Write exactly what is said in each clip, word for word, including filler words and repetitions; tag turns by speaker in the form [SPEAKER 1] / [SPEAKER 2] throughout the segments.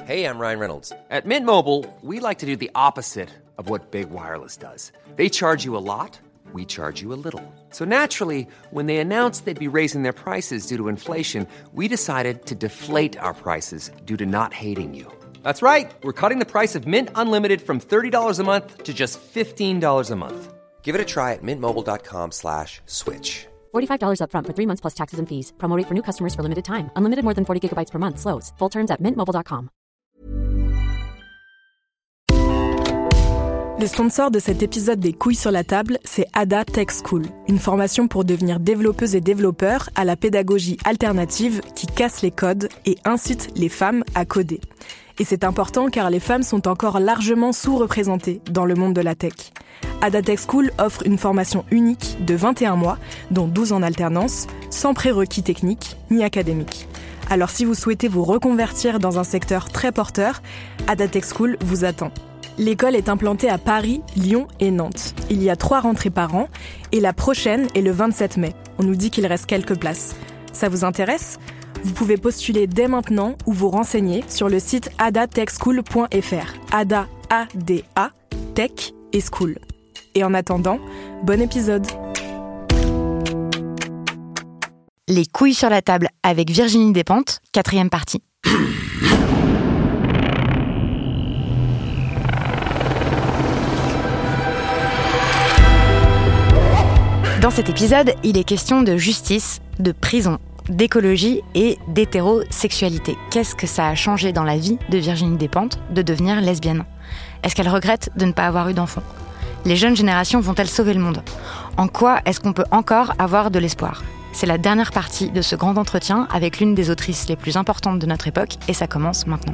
[SPEAKER 1] Hey, I'm Ryan Reynolds. At Mint Mobile, we like to do the opposite of what Big Wireless does. They charge you a lot, we charge you a little. So naturally, when they announced they'd be raising their prices due to inflation, we decided to deflate our prices due to not hating you. That's right. We're cutting the price of Mint Unlimited from thirty dollars a month to just fifteen dollars a month. Give it a try at mintmobile.com slash switch.
[SPEAKER 2] forty-five dollars up front for three months plus taxes and fees. Promo rate for new customers for limited time. Unlimited more than forty gigabytes per month. Slows full terms at mint mobile dot com.
[SPEAKER 3] Le sponsor de cet épisode des Couilles sur la table, c'est Ada Tech School, une formation pour devenir développeuse et développeur à la pédagogie alternative qui casse les codes et incite les femmes à coder. Et c'est important car les femmes sont encore largement sous-représentées dans le monde de la tech. Ada Tech School offre une formation unique de vingt et un mois, dont douze en alternance, sans prérequis techniques ni académiques. Alors si vous souhaitez vous reconvertir dans un secteur très porteur, Ada Tech School vous attend. L'école est implantée à Paris, Lyon et Nantes. Il y a trois rentrées par an et la prochaine est le vingt-sept mai. On nous dit qu'il reste quelques places. Ça vous intéresse ? Vous pouvez postuler dès maintenant ou vous renseigner sur le site ada tech school point f r. Ada, A D A, Tech et School. Et en attendant, bon épisode.
[SPEAKER 4] Les couilles sur la table avec Virginie Despentes, quatrième partie. Dans cet épisode, il est question de justice, de prison, d'écologie et d'hétérosexualité. Qu'est-ce que ça a changé dans la vie de Virginie Despentes de devenir lesbienne ? Est-ce qu'elle regrette de ne pas avoir eu d'enfant ? Les jeunes générations vont-elles sauver le monde ? En quoi est-ce qu'on peut encore avoir de l'espoir ? C'est la dernière partie de ce grand entretien avec l'une des autrices les plus importantes de notre époque et ça commence maintenant.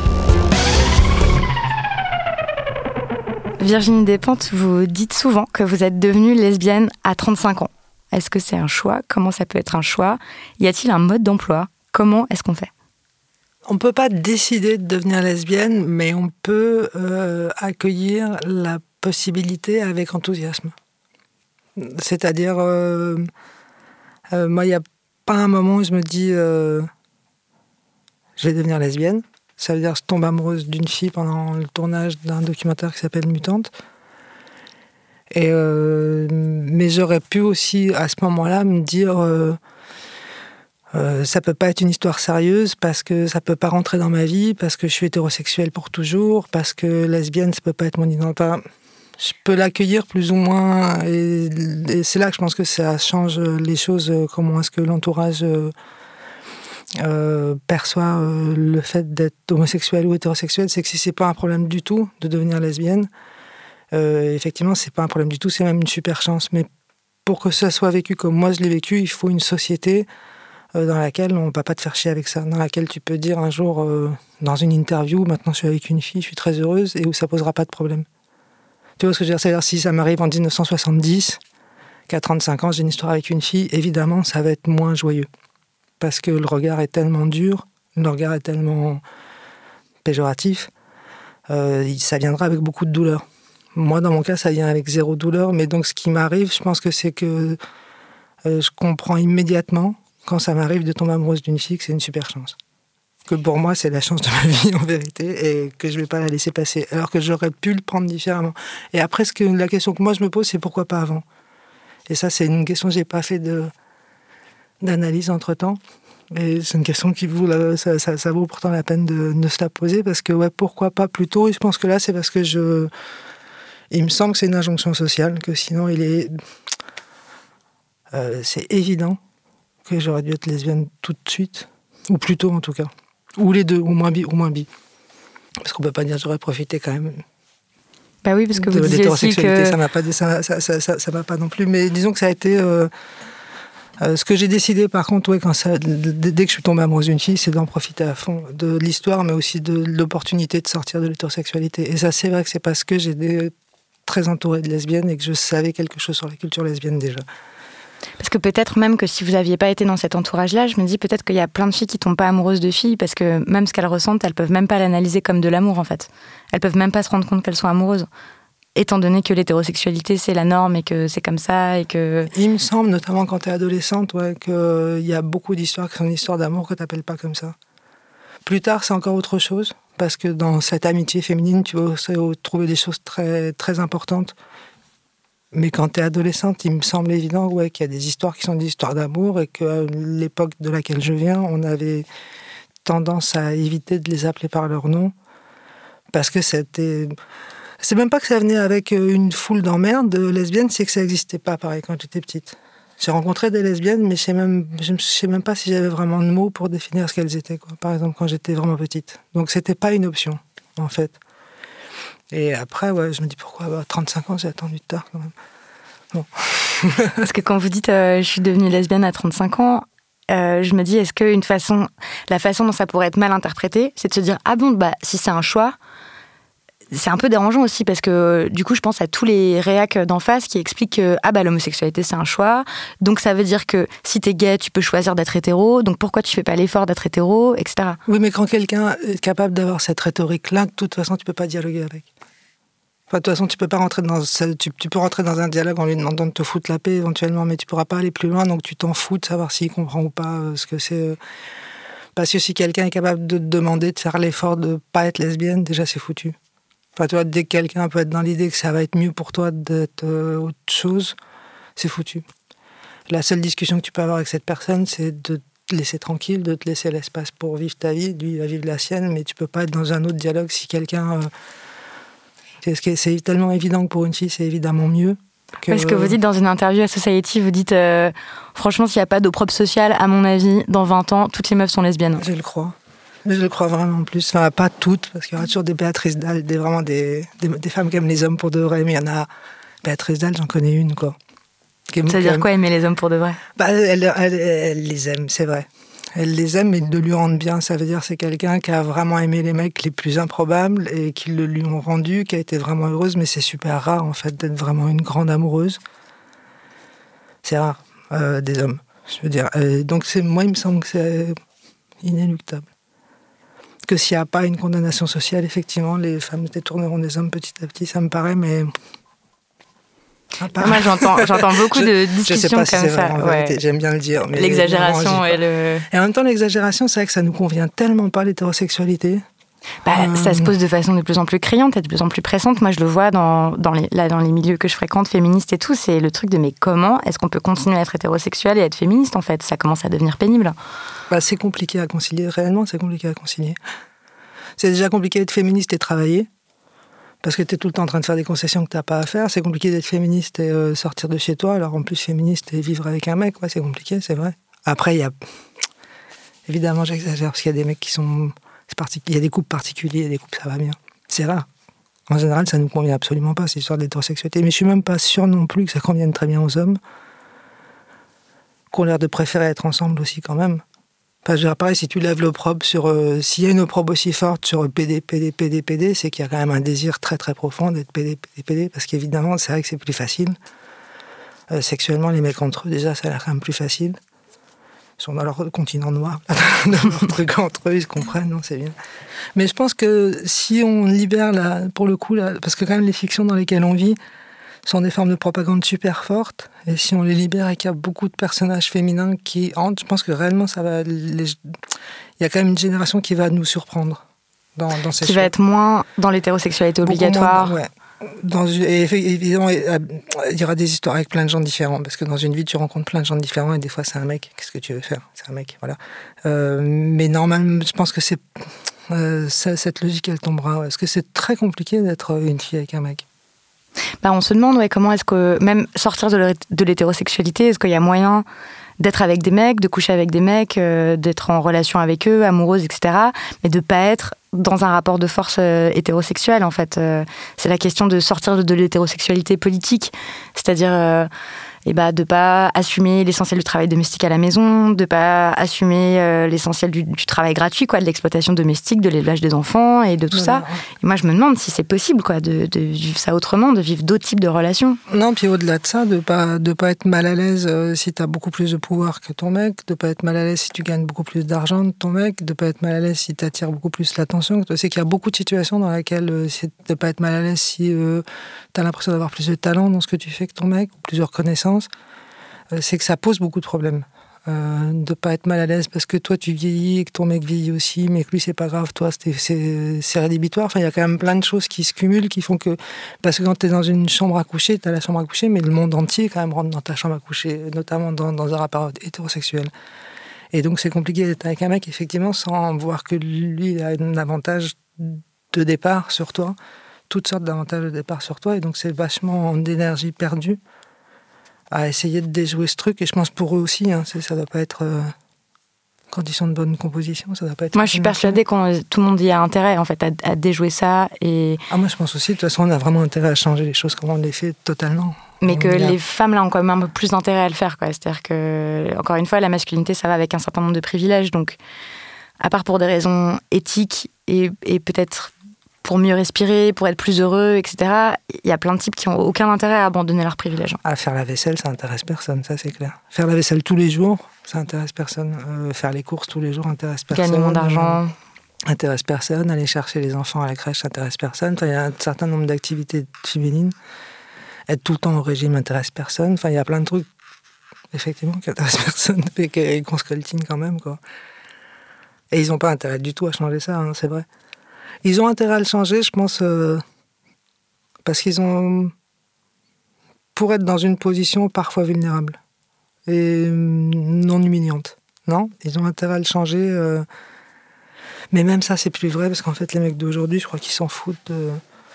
[SPEAKER 4] Virginie Despentes, vous dites souvent que vous êtes devenue lesbienne à trente-cinq ans. Est-ce que c'est un choix ? Comment ça peut être un choix ? Y a-t-il un mode d'emploi ? Comment est-ce qu'on fait ?
[SPEAKER 5] On ne peut pas décider de devenir lesbienne, mais on peut euh, accueillir la possibilité avec enthousiasme. C'est-à-dire, euh, euh, moi, il n'y a pas un moment où je me dis euh, je vais devenir lesbienne. Ça veut dire que je tombe amoureuse d'une fille pendant le tournage d'un documentaire qui s'appelle Mutante. Et euh, mais j'aurais pu aussi, à ce moment-là, me dire euh, euh, ça peut pas être une histoire sérieuse parce que ça peut pas rentrer dans ma vie, parce que je suis hétérosexuelle pour toujours, parce que lesbienne, ça peut pas être mon identité. Je peux l'accueillir plus ou moins, et, et c'est là que je pense que ça change les choses. Comment est-ce que l'entourage euh, euh, perçoit euh, le fait d'être homosexuel ou hétérosexuel, c'est que si c'est pas un problème du tout de devenir lesbienne, Euh, effectivement, c'est pas un problème du tout, c'est même une super chance. Mais pour que ça soit vécu comme moi je l'ai vécu, il faut une société euh, dans laquelle on ne va pas te faire chier avec ça, dans laquelle tu peux dire un jour, euh, dans une interview, maintenant je suis avec une fille, je suis très heureuse, et où ça posera pas de problème. Tu vois ce que je veux dire ? C'est-à-dire, si ça m'arrive en dix-neuf cent soixante-dix, qu'à trente-cinq ans j'ai une histoire avec une fille, évidemment, ça va être moins joyeux. Parce que le regard est tellement dur, le regard est tellement péjoratif, euh, ça viendra avec beaucoup de douleur. Moi, dans mon cas, ça vient avec zéro douleur. Mais donc, ce qui m'arrive, je pense que c'est que euh, je comprends immédiatement, quand ça m'arrive de tomber amoureuse d'une fille, que c'est une super chance. Que pour moi, c'est la chance de ma vie, en vérité, et que je ne vais pas la laisser passer. Alors que j'aurais pu le prendre différemment. Et après, ce que, la question que moi, je me pose, c'est pourquoi pas avant ? Et ça, c'est une question que je n'ai pas fait de, d'analyse entre-temps. Et c'est une question qui vaut, la, ça, ça, ça vaut pourtant la peine de, de se la poser, parce que, ouais, pourquoi pas plus tôt ? Et je pense que là, c'est parce que je... Il me semble que c'est une injonction sociale, que sinon il est... Euh, c'est évident que j'aurais dû être lesbienne tout de suite, ou plus tôt en tout cas. Ou les deux, ou moins bi, ou moins bi. Parce qu'on peut pas dire que j'aurais profité quand même.
[SPEAKER 4] Bah oui, parce que vous
[SPEAKER 5] de
[SPEAKER 4] disiez aussi que...
[SPEAKER 5] Ça m'a pas, ça, ça, ça, ça, ça m'a pas non plus, mais disons que ça a été... Euh, euh, ce que j'ai décidé par contre, ouais, quand ça, dès que je suis tombée amoureuse d'une fille, c'est d'en profiter à fond de l'histoire, mais aussi de l'opportunité de sortir de l'hétérosexualité. Et ça, c'est vrai que c'est parce que j'ai des... très entourée de lesbiennes et que je savais quelque chose sur la culture lesbienne déjà.
[SPEAKER 4] Parce que peut-être même que si vous n'aviez pas été dans cet entourage-là, je me dis peut-être qu'il y a plein de filles qui ne tombent pas amoureuses de filles parce que même ce qu'elles ressentent, elles ne peuvent même pas l'analyser comme de l'amour en fait. Elles ne peuvent même pas se rendre compte qu'elles sont amoureuses. Étant donné que l'hétérosexualité c'est la norme et que c'est comme ça et que...
[SPEAKER 5] Il me semble, notamment quand tu es adolescente, ouais, qu'il y a beaucoup d'histoires qui sont des histoires d'amour que tu n'appelles pas comme ça. Plus tard, c'est encore autre chose. parce que dans cette amitié féminine, tu vas aussi trouver des choses très, très importantes. Mais quand tu es adolescente, il me semble évident ouais, qu'il y a des histoires qui sont des histoires d'amour et qu'à l'époque de laquelle je viens, on avait tendance à éviter de les appeler par leur nom parce que c'était... C'est même pas que ça venait avec une foule d'emmerdes lesbiennes, c'est que ça n'existait pas pareil quand j'étais petite. J'ai rencontré des lesbiennes, mais je sais même, je sais même pas si j'avais vraiment de mots pour définir ce qu'elles étaient, quoi. Par exemple, quand j'étais vraiment petite. Donc, c'était pas une option, en fait. Et après, ouais, je me dis pourquoi bah, trente-cinq ans, j'ai attendu tard, quand même. Bon.
[SPEAKER 4] Parce que quand vous dites euh, je suis devenue lesbienne à trente-cinq ans, euh, je me dis, est-ce qu'une façon, la façon dont ça pourrait être mal interprété, c'est de se dire, ah bon, bah, si c'est un choix, c'est un peu dérangeant aussi parce que du coup je pense à tous les réacs d'en face qui expliquent que ah bah l'homosexualité c'est un choix, donc ça veut dire que si t'es gay tu peux choisir d'être hétéro, donc pourquoi tu fais pas l'effort d'être hétéro, et cetera.
[SPEAKER 5] Oui, mais quand quelqu'un est capable d'avoir cette rhétorique là, de toute façon tu peux pas dialoguer avec. Enfin, de toute façon tu peux pas rentrer dans tu, tu peux rentrer dans un dialogue en lui demandant de te foutre la paix éventuellement, mais tu pourras pas aller plus loin, donc tu t'en fous de savoir s'il comprend ou pas ce que c'est. Parce que si quelqu'un est capable de te demander de faire l'effort de pas être lesbienne, déjà c'est foutu. Enfin, tu vois, dès que quelqu'un peut être dans l'idée que ça va être mieux pour toi d'être euh, autre chose, c'est foutu. La seule discussion que tu peux avoir avec cette personne, c'est de te laisser tranquille, de te laisser l'espace pour vivre ta vie, lui il va vivre la sienne, mais tu peux pas être dans un autre dialogue si quelqu'un... Euh, c'est, c'est tellement évident que pour une fille, c'est évidemment mieux. Que,
[SPEAKER 4] Parce que vous dites dans une interview à Society, vous dites euh, franchement, s'il n'y a pas d'opprobre social, à mon avis, dans vingt ans, toutes les meufs sont lesbiennes.
[SPEAKER 5] Je le crois. Je le crois vraiment plus. Enfin, pas toutes, parce qu'il y aura toujours des Béatrice Dalle, des, vraiment des, des, des femmes qui aiment les hommes pour de vrai, mais il y en a... Béatrice Dalle, j'en connais une, quoi.
[SPEAKER 4] Ça veut dire quoi, aimer les hommes pour de vrai ?
[SPEAKER 5] Bah, elle, elle, elle, elle les aime, c'est vrai. Elle les aime, mais de lui rendre bien, ça veut dire c'est quelqu'un qui a vraiment aimé les mecs les plus improbables et qui le lui ont rendu, qui a été vraiment heureuse, mais c'est super rare, en fait, d'être vraiment une grande amoureuse. C'est rare, euh, des hommes, je veux dire. Et donc, c'est, moi, il me semble que c'est inéluctable. Que s'il n'y a pas une condamnation sociale, effectivement, les femmes se détourneront des hommes petit à petit, ça me paraît, mais...
[SPEAKER 4] Ah, moi, j'entends, j'entends beaucoup
[SPEAKER 5] je,
[SPEAKER 4] de discussions
[SPEAKER 5] je sais pas si
[SPEAKER 4] comme
[SPEAKER 5] c'est
[SPEAKER 4] ça.
[SPEAKER 5] vrai, en
[SPEAKER 4] ouais.
[SPEAKER 5] vérité, j'aime bien le dire. Mais
[SPEAKER 4] l'exagération et le...
[SPEAKER 5] Et en même temps, l'exagération, c'est vrai que ça nous convient tellement pas, l'hétérosexualité.
[SPEAKER 4] Bah,
[SPEAKER 5] euh...
[SPEAKER 4] Ça se pose de façon de plus en plus criante et de plus en plus pressante. Moi, je le vois dans, dans, les, là, dans les milieux que je fréquente, féministes et tout, c'est le truc de mais comment est-ce qu'on peut continuer à être hétérosexuel et être féministe, en fait ? Ça commence à devenir pénible.
[SPEAKER 5] Bah, c'est compliqué à concilier, réellement, c'est compliqué à concilier. C'est déjà compliqué d'être féministe et travailler, parce que tu es tout le temps en train de faire des concessions que tu n'as pas à faire. C'est compliqué d'être féministe et euh, sortir de chez toi, alors en plus féministe et vivre avec un mec, ouais, c'est compliqué, c'est vrai. Après, il y a... Évidemment, j'exagère, parce qu'il y a des mecs qui sont... Partic... Il y a des couples particuliers, il y a des couples, ça va bien. C'est rare. En général, ça ne nous convient absolument pas, cette histoire d'hétérosexualité. Mais je suis même pas sûr non plus que ça convienne très bien aux hommes, qui ont l'air de préférer être ensemble aussi quand même. Enfin, je dirais pareil, si tu lèves l'opprobre sur... Euh, s'il y a une opprobre aussi forte sur P D, P D, P D, P D, c'est qu'il y a quand même un désir très très profond d'être P D, P D, P D, parce qu'évidemment, c'est vrai que c'est plus facile. Euh, sexuellement, les mecs entre eux, déjà, ça a l'air quand même plus facile. Ils sont dans leur continent noir, dans leur truc entre eux, ils se comprennent, non, c'est bien. Mais je pense que si on libère, la, pour le coup, la, parce que quand même les fictions dans lesquelles on vit sont des formes de propagande super fortes, et si on les libère et qu'il y a beaucoup de personnages féminins qui entrent, je pense que réellement, ça va... Les, il y a quand même une génération qui va nous surprendre dans, dans ces
[SPEAKER 4] Qui
[SPEAKER 5] choix.
[SPEAKER 4] va être moins dans l'hétérosexualité obligatoire.
[SPEAKER 5] Moins, ouais. Dans, et évidemment, il y aura des histoires avec plein de gens différents, parce que dans une vie, tu rencontres plein de gens différents, et des fois, c'est un mec. Qu'est-ce que tu veux faire ? C'est un mec, voilà. Euh, mais normalement, je pense que c'est, euh, ça, cette logique, elle tombera. Parce que c'est très compliqué d'être une fille avec un mec.
[SPEAKER 4] Bah, on se demande ouais, comment est-ce que, même sortir de, de l'hétérosexualité, est-ce qu'il y a moyen d'être avec des mecs, de coucher avec des mecs, euh, d'être en relation avec eux, amoureuse, et cetera, mais de ne pas être dans un rapport de force euh, hétérosexuel, en fait. Euh, c'est la question de sortir de, de l'hétérosexualité politique, c'est-à-dire euh, et bah, de ne pas assumer l'essentiel du travail domestique à la maison, de ne pas assumer euh, l'essentiel du, du travail gratuit, quoi, de l'exploitation domestique, de l'élevage des enfants et de tout voilà. ça. Et moi, je me demande si c'est possible quoi, de, de vivre ça autrement, de vivre d'autres types de relations.
[SPEAKER 5] Non, puis au-delà de ça, de ne pas, de pas être mal à l'aise euh, si tu as beaucoup plus de pouvoir que ton mec, de ne pas être mal à l'aise si tu gagnes beaucoup plus d'argent de ton mec, de ne pas être mal à l'aise si tu attires beaucoup plus l'attention. Tu sais qu'il y a beaucoup de situations dans lesquelles euh, c'est de ne pas être mal à l'aise si euh, tu as l'impression d'avoir plus de talent dans ce que tu fais que ton mec, ou plus de reconnaissance. Euh, c'est que ça pose beaucoup de problèmes. Euh, de pas être mal à l'aise parce que toi tu vieillis et que ton mec vieillit aussi, mais que lui c'est pas grave, toi c'est, c'est, c'est rédhibitoire. Enfin, il y a quand même plein de choses qui se cumulent qui font que. Parce que quand tu es dans une chambre à coucher, tu as la chambre à coucher, mais le monde entier quand même rentre dans ta chambre à coucher, notamment dans, dans un rapport hétérosexuel. Et donc c'est compliqué d'être avec un mec, effectivement, sans voir que lui a un avantage de départ sur toi, toutes sortes d'avantages de départ sur toi, et donc c'est vachement d'énergie perdue à essayer de déjouer ce truc, et je pense pour eux aussi, hein, c'est, ça doit pas être euh, condition de bonne composition, ça doit pas être...
[SPEAKER 4] Moi, je suis persuadée que tout le monde y a intérêt, en fait, à, à déjouer ça, et...
[SPEAKER 5] Ah, moi, je pense aussi, de toute façon, on a vraiment intérêt à changer les choses comme on les fait totalement.
[SPEAKER 4] Mais
[SPEAKER 5] on
[SPEAKER 4] que
[SPEAKER 5] a...
[SPEAKER 4] les femmes, là, ont quand même un peu plus d'intérêt à le faire, quoi. C'est-à-dire que, encore une fois, la masculinité, ça va avec un certain nombre de privilèges, donc, à part pour des raisons éthiques, et, et peut-être... pour mieux respirer, pour être plus heureux, et cetera. Il y a plein de types qui n'ont aucun intérêt à abandonner leurs privilèges.
[SPEAKER 5] Ah, faire la vaisselle, ça intéresse personne, ça c'est clair. Faire la vaisselle tous les jours, ça intéresse personne. Euh, faire les courses tous les jours intéresse personne.
[SPEAKER 4] Gagner moins d'argent.
[SPEAKER 5] Euh, intéresse personne. Aller chercher les enfants à la crèche, ça intéresse personne. Enfin, il y a un certain nombre d'activités féminines. Être tout le temps au régime intéresse personne. Enfin, il y a plein de trucs, effectivement, qui intéressent personne et qu'on se coltine quand même, quoi. Et ils n'ont pas intérêt du tout à changer ça, hein, c'est vrai. Ils ont intérêt à le changer, je pense, euh, parce qu'ils ont... pour être dans une position parfois vulnérable et non humiliante. Non, ils ont intérêt à le changer. Euh... Mais même ça, c'est plus vrai, parce qu'en fait, les mecs d'aujourd'hui, je crois qu'ils s'en foutent de,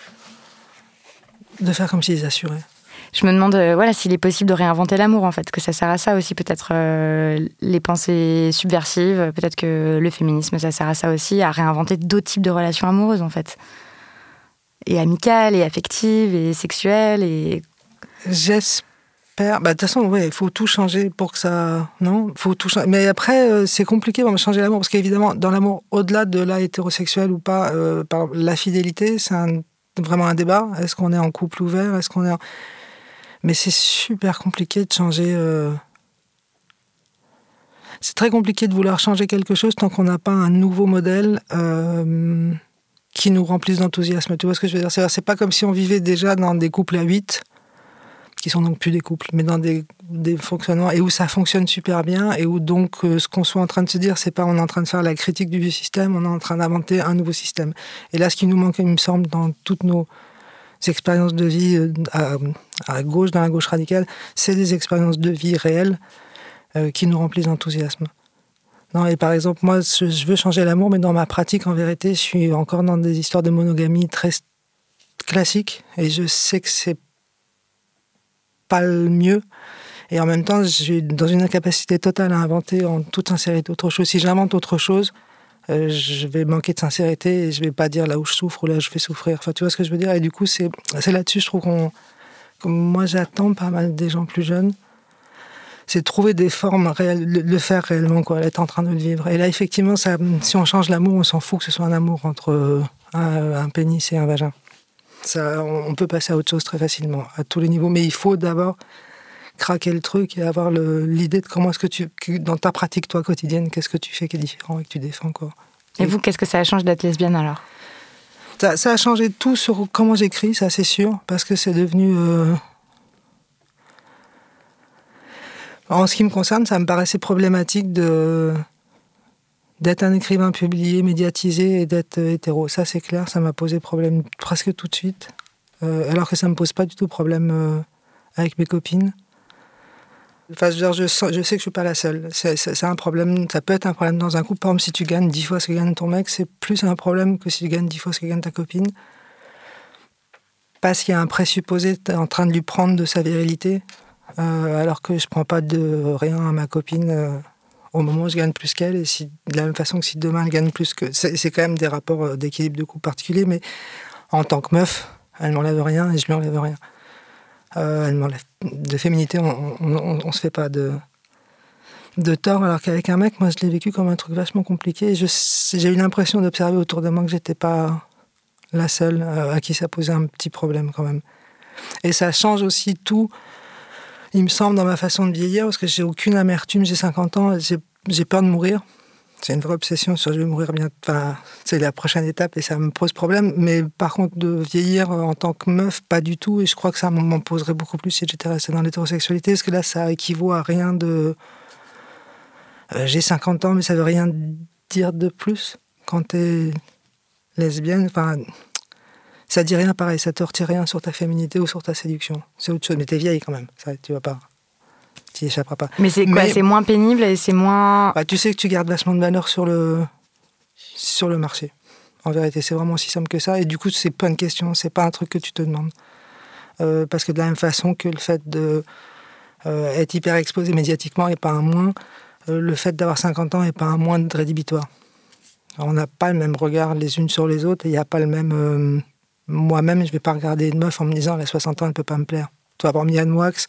[SPEAKER 5] de faire comme s'ils assuraient.
[SPEAKER 4] Je me demande euh, voilà, s'il est possible de réinventer l'amour, en fait, que ça sert à ça aussi, peut-être euh, les pensées subversives, peut-être que le féminisme, ça sert à ça aussi, à réinventer d'autres types de relations amoureuses, en fait. Et amicales, et affectives, et sexuelles, et...
[SPEAKER 5] J'espère... Bah, de toute façon, ouais, il faut tout changer pour que ça... Non, faut tout changer. Mais après, euh, c'est compliqué de changer l'amour, parce qu'évidemment, dans l'amour, au-delà de la hétérosexuelle ou pas, euh, par la fidélité, c'est un, vraiment un débat. Est-ce qu'on est en couple ouvert ? Est-ce qu'on est en... Mais c'est super compliqué de changer... Euh... C'est très compliqué de vouloir changer quelque chose tant qu'on n'a pas un nouveau modèle euh, qui nous remplisse d'enthousiasme. Tu vois ce que je veux dire ? C'est, c'est pas comme si on vivait déjà dans des couples à huit, qui sont donc plus des couples, mais dans des, des fonctionnements, et où ça fonctionne super bien, et où donc euh, ce qu'on soit en train de se dire, c'est pas on est en train de faire la critique du vieux système, on est en train d'inventer un nouveau système. Et là, ce qui nous manque, il me semble, dans toutes nos... expériences de vie à, à gauche, dans la gauche radicale, c'est des expériences de vie réelles euh, qui nous remplissent d'enthousiasme. Non, et par exemple, moi, je, je veux changer l'amour, mais dans ma pratique, en vérité, je suis encore dans des histoires de monogamie très classiques, et je sais que c'est pas le mieux. Et en même temps, je suis dans une incapacité totale à inventer en toute sincérité autre chose. Si j'invente autre chose, Euh, je vais manquer de sincérité et je vais pas dire là où je souffre ou là où je fais souffrir. Enfin, tu vois ce que je veux dire ? Et du coup, c'est, c'est là-dessus, je trouve qu'on... Comme moi, j'attends pas mal des gens plus jeunes. C'est de trouver des formes réelles, le, le faire réellement, quoi, être en train de le vivre. Et là, effectivement, ça, si on change l'amour, on s'en fout que ce soit un amour entre un, un pénis et un vagin. Ça, on, on peut passer à autre chose très facilement, à tous les niveaux. Mais il faut d'abord craquer le truc et avoir le, l'idée de comment est-ce que tu, que dans ta pratique, toi, quotidienne, qu'est-ce que tu fais qui est différent et que tu défends, quoi.
[SPEAKER 4] Et, et vous, qu'est-ce que ça change d'être lesbienne, alors ?
[SPEAKER 5] ça, ça a changé tout sur comment j'écris, ça, c'est sûr, parce que c'est devenu... Euh... En ce qui me concerne, ça me paraissait problématique de... d'être un écrivain publié, médiatisé et d'être hétéro. Ça, c'est clair, ça m'a posé problème presque tout de suite, euh, alors que ça me pose pas du tout problème euh, avec mes copines. Enfin, je, je, sens, je sais que je suis pas la seule. C'est, c'est, c'est un problème. Ça peut être un problème dans un couple. Par exemple, si tu gagnes dix fois ce que gagne ton mec, c'est plus un problème que si tu gagnes dix fois ce que gagne ta copine. Parce qu'il y a un présupposé en train de lui prendre de sa virilité, euh, alors que je prends pas de rien à ma copine euh, au moment où je gagne plus qu'elle. Et si, de la même façon que si demain elle gagne plus que... C'est, c'est quand même des rapports d'équilibre de couple particuliers, mais en tant que meuf, elle m'enlève rien et je lui enlève rien. Euh, elle m'enlève. De féminité, on, on, on, on se fait pas de, de tort, alors qu'avec un mec, moi, je l'ai vécu comme un truc vachement compliqué. Et je, j'ai eu l'impression d'observer autour de moi que j'étais pas la seule euh, à qui ça posait un petit problème, quand même. Et ça change aussi tout, il me semble, dans ma façon de vieillir, parce que j'ai aucune amertume, j'ai cinquante ans, j'ai, j'ai peur de mourir. C'est une vraie obsession sur je vais mourir bientôt. Enfin, c'est la prochaine étape et ça me pose problème. Mais par contre, de vieillir en tant que meuf, pas du tout. Et je crois que ça m'en poserait beaucoup plus si j'étais restée dans l'hétérosexualité. Parce que là, ça équivaut à rien de... Euh, j'ai cinquante ans, mais ça veut rien dire de plus quand t'es lesbienne. Enfin, ça dit rien pareil, ça te retire rien sur ta féminité ou sur ta séduction. C'est autre chose, mais t'es vieille quand même, ça, tu vas pas... Tu y échapperas pas.
[SPEAKER 4] Mais c'est quoi, mais, c'est moins pénible et c'est moins...
[SPEAKER 5] Bah, tu sais que tu gardes vachement de valeur sur le, sur le marché. En vérité, c'est vraiment aussi simple que ça. Et du coup, c'est pas une question, c'est pas un truc que tu te demandes. Euh, parce que de la même façon que le fait d'être euh, hyper exposé médiatiquement n'est pas un moins, euh, le fait d'avoir cinquante ans n'est pas un moins de rédhibitoire. Alors, on n'a pas le même regard les unes sur les autres et il n'y a pas le même... Euh, moi-même, je ne vais pas regarder une meuf en me disant « elle a soixante ans, elle ne peut pas me plaire ». Toi, par Yann Wax,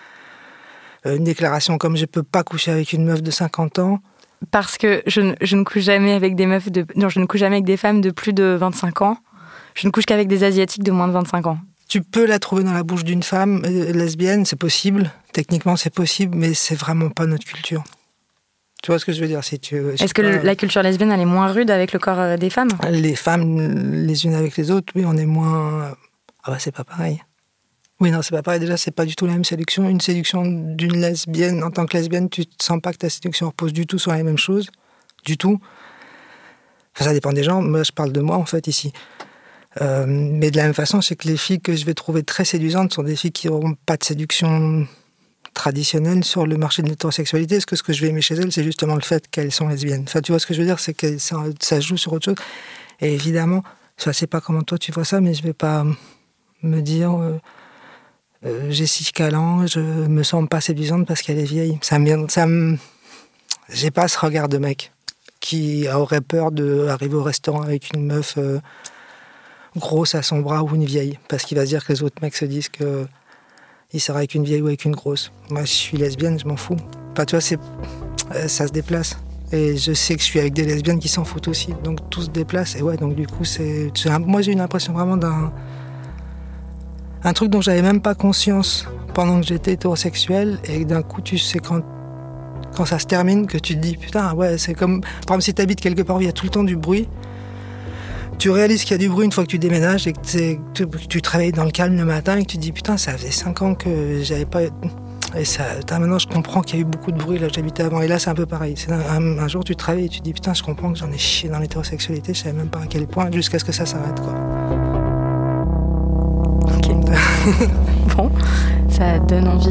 [SPEAKER 5] euh, une déclaration comme « je ne peux pas coucher avec une meuf de cinquante ans ».
[SPEAKER 4] Parce que je ne, je ne couche jamais avec des meufs de... Non, je ne couche jamais avec des femmes de plus de vingt-cinq ans. Je ne couche qu'avec des Asiatiques de moins de vingt-cinq ans.
[SPEAKER 5] Tu peux la trouver dans la bouche d'une femme euh, lesbienne, c'est possible. Techniquement, c'est possible, mais c'est vraiment pas notre culture. Tu vois ce que je veux dire si tu,
[SPEAKER 4] Est-ce que pas, la culture lesbienne, elle est moins rude avec le corps des femmes ?
[SPEAKER 5] Les femmes, les unes avec les autres, oui, on est moins... Ah bah, c'est pas pareil. Oui, non, c'est pas pareil. Déjà, c'est pas du tout la même séduction. Une séduction d'une lesbienne, en tant que lesbienne, tu te sens pas que ta séduction repose du tout sur les mêmes choses. Du tout. Enfin, ça dépend des gens. Moi, je parle de moi, en fait, ici. Euh, mais de la même façon, c'est que les filles que je vais trouver très séduisantes sont des filles qui n'auront pas de séduction traditionnelle sur le marché de l'hétérosexualité. Parce que ce que je vais aimer chez elles, c'est justement le fait qu'elles sont lesbiennes. Enfin, tu vois ce que je veux dire, c'est que ça, ça joue sur autre chose. Et évidemment, je ne sais pas comment toi tu vois ça, mais je ne vais pas me dire euh, euh, Jessica Lange, je me sens pas séduisante parce qu'elle est vieille. Ça me, ça me, j'ai pas ce regard de mec qui aurait peur d'arriver au restaurant avec une meuf euh, grosse à son bras ou une vieille, parce qu'il va se dire que les autres mecs se disent que il sera avec une vieille ou avec une grosse. Moi, je suis lesbienne, je m'en fous. Enfin, tu vois, c'est, ça se déplace. Et je sais que je suis avec des lesbiennes qui s'en foutent aussi. Donc, tout se déplace. Et ouais, donc du coup, c'est... J'ai, moi, j'ai eu l'impression vraiment d'un... Un truc dont j'avais même pas conscience pendant que j'étais hétérosexuel. Et d'un coup, tu sais, quand, quand ça se termine, que tu te dis, putain, ouais, c'est comme... Par exemple, si t'habites quelque part où il y a tout le temps du bruit, tu réalises qu'il y a du bruit une fois que tu déménages et que tu, tu te réveilles dans le calme le matin et que tu te dis putain, ça faisait cinq ans que j'avais pas... Et ça, maintenant je comprends qu'il y a eu beaucoup de bruit là où j'habitais avant. Et là c'est un peu pareil. C'est un, un, un jour tu te réveilles et tu te dis putain, je comprends que j'en ai chié dans l'hétérosexualité, je savais même pas à quel point, jusqu'à ce que ça s'arrête, quoi.
[SPEAKER 4] Ok. Bon, ça donne envie.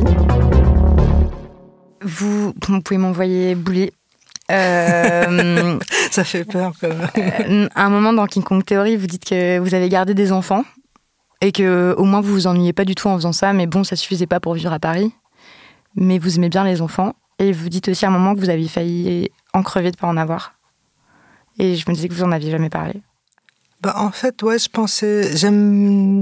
[SPEAKER 4] Vous, vous pouvez m'envoyer bouler. Euh,
[SPEAKER 5] ça fait peur quand même.
[SPEAKER 4] Euh, à un moment dans King Kong Theory, vous dites que vous avez gardé des enfants et que au moins vous vous ennuyez pas du tout en faisant ça, mais bon, ça suffisait pas pour vivre à Paris. Mais vous aimez bien les enfants et vous dites aussi à un moment que vous aviez failli en crever de pas en avoir. Et je me disais que vous en aviez jamais parlé.
[SPEAKER 5] Bah en fait, ouais, je pensais, j'aime.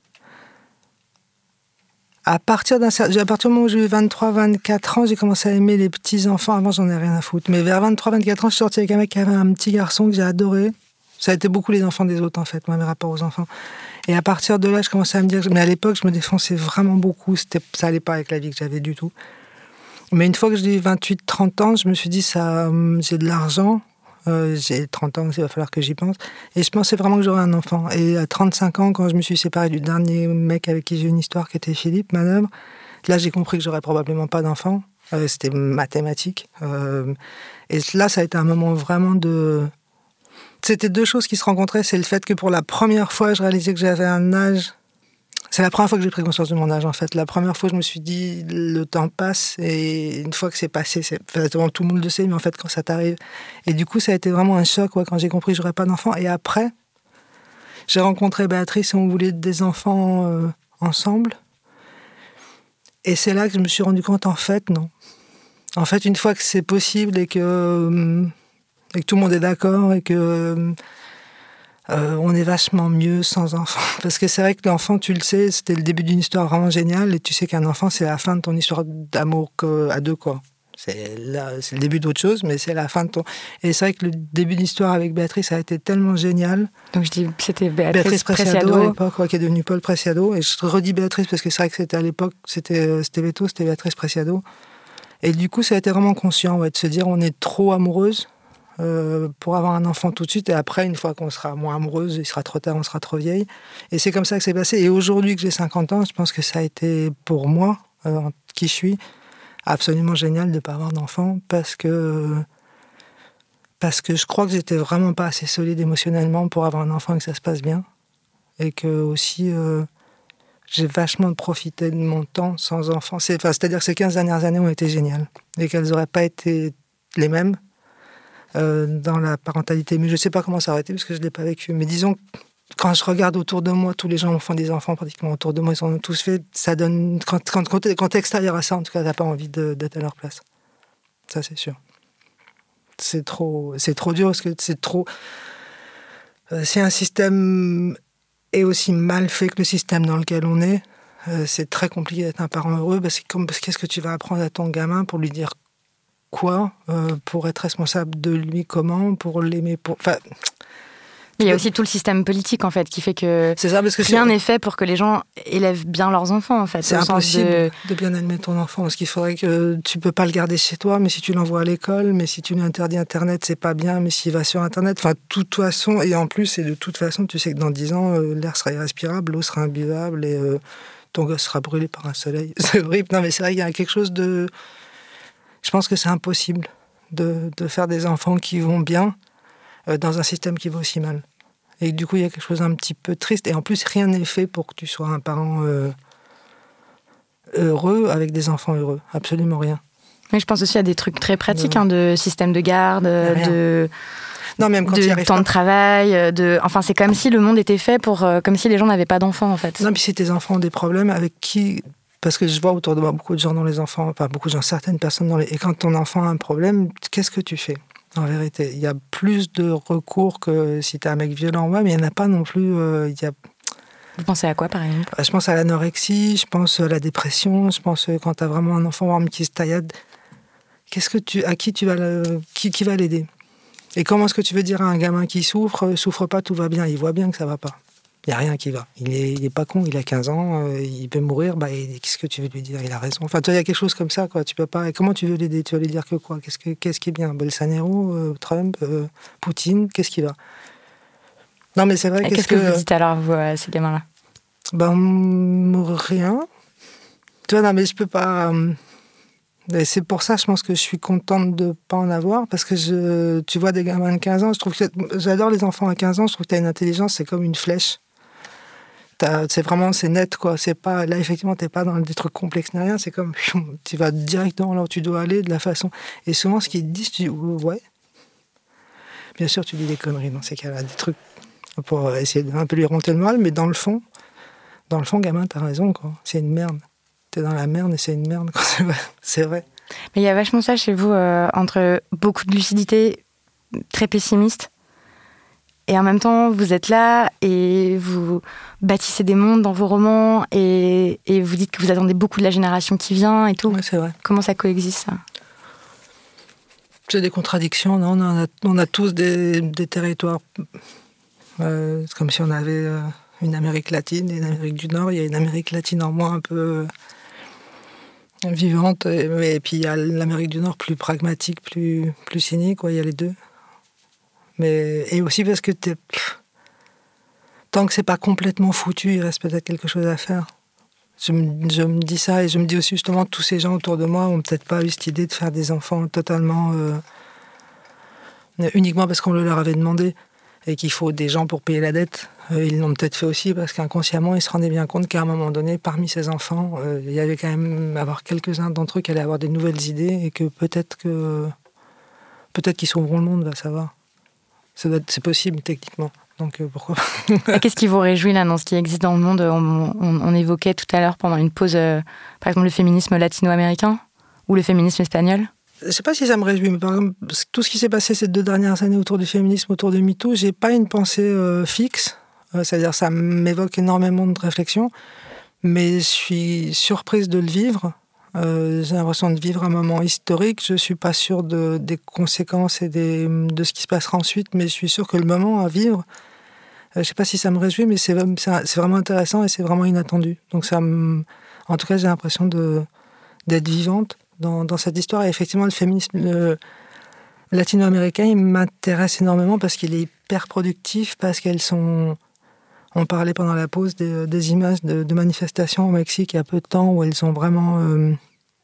[SPEAKER 5] À partir d'un à partir du moment où j'ai eu vingt-trois vingt-quatre ans, j'ai commencé à aimer les petits-enfants. Avant, j'en ai rien à foutre. Mais vers vingt-trois vingt-quatre ans, je suis sortie avec un mec qui avait un petit garçon que j'ai adoré. Ça a été beaucoup les enfants des autres, en fait, moi, mes rapports aux enfants. Et à partir de là, je commençais à me dire... Mais à l'époque, je me défonçais vraiment beaucoup. C'était, ça allait pas avec la vie que j'avais du tout. Mais une fois que j'ai eu vingt-huit trente ans, je me suis dit, ça, j'ai de l'argent. Euh, j'ai trente ans, il va falloir que j'y pense. Et je pensais vraiment que j'aurais un enfant. Et à trente-cinq ans, quand je me suis séparée du dernier mec avec qui j'ai eu une histoire, qui était Philippe Manœuvre, là, j'ai compris que j'aurais probablement pas d'enfant. Euh, c'était mathématique. Euh, et là, ça a été un moment vraiment de... C'était deux choses qui se rencontraient. C'est le fait que pour la première fois, je réalisais que j'avais un âge... C'est la première fois que j'ai pris conscience de mon âge, en fait. La première fois, je me suis dit, le temps passe, et une fois que c'est passé, c'est... Enfin, tout le monde le sait, mais en fait, quand ça t'arrive... Et du coup, ça a été vraiment un choc, ouais, quand j'ai compris que j'aurais pas d'enfant. Et après, j'ai rencontré Béatrice et on voulait des enfants euh, ensemble. Et c'est là que je me suis rendu compte, en fait, non. En fait, une fois que c'est possible et que, euh, et que tout le monde est d'accord et que... Euh, Euh, on est vachement mieux sans enfant. Parce que c'est vrai que l'enfant, tu le sais, c'était le début d'une histoire vraiment géniale, et tu sais qu'un enfant, c'est la fin de ton histoire d'amour à deux, quoi. C'est, là, c'est le début d'autre chose, mais c'est la fin de ton... Et c'est vrai que le début d'histoire avec Béatrice a été tellement génial.
[SPEAKER 4] Donc je dis, c'était Béatrice,
[SPEAKER 5] Béatrice Preciado,
[SPEAKER 4] Preciado
[SPEAKER 5] à l'époque, quoi, qui est devenue Paul Preciado. Et je redis Béatrice parce que c'est vrai que c'était à l'époque, c'était, c'était Beto, c'était Béatrice Preciado. Et du coup, ça a été vraiment conscient, ouais, de se dire, on est trop amoureuse Euh, pour avoir un enfant tout de suite, et après, une fois qu'on sera moins amoureuse, il sera trop tard, on sera trop vieille. Et c'est comme ça que c'est passé. Et aujourd'hui que j'ai cinquante ans, je pense que ça a été pour moi, euh, qui je suis, absolument génial de ne pas avoir d'enfant parce que, parce que je crois que j'étais vraiment pas assez solide émotionnellement pour avoir un enfant et que ça se passe bien. Et que aussi, euh, j'ai vachement profité de mon temps sans enfant. C'est, enfin, c'est-à-dire que ces quinze dernières années ont été géniales et qu'elles n'auraient pas été les mêmes euh, dans la parentalité. Mais je ne sais pas comment ça aurait été parce que je ne l'ai pas vécu. Mais disons, quand je regarde autour de moi, tous les gens font des enfants pratiquement autour de moi, ils en ont tous fait. Ça donne, quand, quand, quand, t'es, quand t'es extérieur à ça, en tout cas, tu n'as pas envie de, d'être à leur place. Ça, c'est sûr. C'est trop, c'est trop dur parce que c'est trop. Euh, c'est un système est aussi mal fait que le système dans lequel on est. Euh, c'est très compliqué d'être un parent heureux parce que, parce que qu'est-ce que tu vas apprendre à ton gamin pour lui dire quoi, euh, pour être responsable de lui comment, pour l'aimer, pour. Enfin.
[SPEAKER 4] Il y a aussi tout le système politique en fait qui fait que
[SPEAKER 5] c'est ça, parce que
[SPEAKER 4] rien
[SPEAKER 5] c'est...
[SPEAKER 4] n'est fait pour que les gens élèvent bien leurs enfants en fait.
[SPEAKER 5] C'est impossible de... de bien aimer ton enfant parce qu'il faudrait que tu peux pas le garder chez toi, mais si tu l'envoies à l'école, mais si tu lui interdis Internet, c'est pas bien, mais s'il va sur Internet, enfin de toute façon, et en plus et de toute façon, tu sais que dans dix ans, euh, l'air sera irrespirable, l'eau sera imbuvable et euh, ton gosse sera brûlé par un soleil. C'est horrible. Non mais c'est vrai qu'il y a quelque chose de, je pense que c'est impossible de, de faire des enfants qui vont bien euh, dans un système qui va aussi mal. Et du coup, il y a quelque chose d'un petit peu triste. Et en plus, rien n'est fait pour que tu sois un parent euh, heureux avec des enfants heureux. Absolument rien.
[SPEAKER 4] Mais je pense aussi à des trucs très pratiques, hein, de système de garde, de,
[SPEAKER 5] non, même quand
[SPEAKER 4] de temps
[SPEAKER 5] pas.
[SPEAKER 4] de travail. De... Enfin, c'est comme si le monde était fait pour... Euh, comme si les gens n'avaient pas d'enfants, en fait.
[SPEAKER 5] Non, puis si tes enfants ont des problèmes, avec qui... Parce que je vois autour de moi beaucoup de gens dont les enfants... Enfin, beaucoup de gens, certaines personnes dans les... Et quand ton enfant a un problème, qu'est-ce que tu fais ? En vérité, il y a plus de recours que si t'es un mec violent, ouais, mais il n'y en a pas non plus. Euh, y a...
[SPEAKER 4] Vous pensez à quoi, par exemple ?
[SPEAKER 5] Je pense à l'anorexie, je pense à la dépression, je pense quand t'as vraiment un enfant qui se taillade. Qu'est-ce que tu, à qui tu vas, le, qui, qui va l'aider ? Et comment est-ce que tu veux dire à un gamin qui souffre, souffre pas, tout va bien ? Il voit bien que ça va pas. Il n'y a rien qui va. Il est, il est pas con, il a quinze ans, euh, il peut mourir, bah, et, qu'est-ce que tu veux lui dire ? Il a raison. Enfin, tu vois, il y a quelque chose comme ça, quoi. Tu peux pas. Et comment tu veux l'aider ? Tu vas lui dire que quoi ? Qu'est-ce, que, qu'est-ce qui est bien ? Bolsonaro, euh, Trump, euh, Poutine, qu'est-ce qui va ? Non, mais c'est vrai.
[SPEAKER 4] Et
[SPEAKER 5] qu'est-ce,
[SPEAKER 4] qu'est-ce que, que vous dites alors, vous, à ces gamins-là ?
[SPEAKER 5] Ben, rien. Tu vois, non, mais je peux pas. Euh, et c'est pour ça, je pense que je suis contente de pas en avoir, parce que je, tu vois des gamins de quinze ans, je trouve que j'adore les enfants à quinze ans, je trouve que tu as une intelligence, c'est comme une flèche. C'est vraiment, c'est net, quoi. C'est pas, là, effectivement, t'es pas dans des trucs complexes ni rien. C'est comme, tu vas directement là où tu dois aller, de la façon. Et souvent, ce qu'ils te disent, tu dis, ouais. Bien sûr, tu dis des conneries dans ces cas-là, des trucs pour essayer d'un peu lui remonter le moral, mais dans le fond, dans le fond, gamin, t'as raison, quoi. C'est une merde. T'es dans la merde et c'est une merde, quoi. C'est vrai. C'est vrai.
[SPEAKER 4] Mais il y a vachement ça chez vous, euh, entre beaucoup de lucidité, très pessimiste. Et en même temps, vous êtes là et vous bâtissez des mondes dans vos romans et, et vous dites que vous attendez beaucoup de la génération qui vient et tout.
[SPEAKER 5] Oui, c'est vrai.
[SPEAKER 4] Comment ça coexiste, ça ?
[SPEAKER 5] C'est des contradictions, non ? On a, on a tous des, des territoires. Euh, c'est comme si on avait euh, une Amérique latine et une Amérique du Nord. Il y a une Amérique latine en moins un peu euh, vivante. Et, et puis il y a l'Amérique du Nord plus pragmatique, plus, plus cynique. Ouais, il y a les deux. Mais, et aussi parce que t'es, tant que c'est pas complètement foutu, il reste peut-être quelque chose à faire. Je me, je me dis ça et je me dis aussi justement tous ces gens autour de moi ont peut-être pas eu cette idée de faire des enfants totalement euh, uniquement parce qu'on le leur avait demandé et qu'il faut des gens pour payer la dette. Euh, ils l'ont peut-être fait aussi parce qu'inconsciemment ils se rendaient bien compte qu'à un moment donné, parmi ces enfants, euh, il y avait quand même avoir quelques-uns d'entre eux qui allaient avoir des nouvelles idées et que peut-être que peut-être qu'ils sauveront le monde, va savoir. C'est possible, techniquement. Donc, euh, pourquoi pas.
[SPEAKER 4] Qu'est-ce qui vous réjouit, là, dans ce qui existe dans le monde ? On, on, on évoquait tout à l'heure, pendant une pause, euh, par exemple, le féminisme latino-américain ou le féminisme espagnol ?
[SPEAKER 5] Je ne sais pas si ça me réjouit, mais par exemple, tout ce qui s'est passé ces deux dernières années autour du féminisme, autour de MeToo, je n'ai pas une pensée euh, fixe. Euh, c'est-à-dire, ça m'évoque énormément de réflexions, mais je suis surprise de le vivre. Euh, j'ai l'impression de vivre un moment historique. Je ne suis pas sûre de, des conséquences et des, de ce qui se passera ensuite, mais je suis sûre que le moment à vivre, euh, je ne sais pas si ça me réjouit, mais c'est, c'est vraiment intéressant et c'est vraiment inattendu. Donc ça me, en tout cas, j'ai l'impression de, d'être vivante dans, dans cette histoire. Et effectivement, le féminisme le latino-américain, il m'intéresse énormément parce qu'il est hyper productif, parce qu'elles sont... On parlait pendant la pause des, des images de, de manifestations au Mexique il y a peu de temps où elles ont vraiment euh,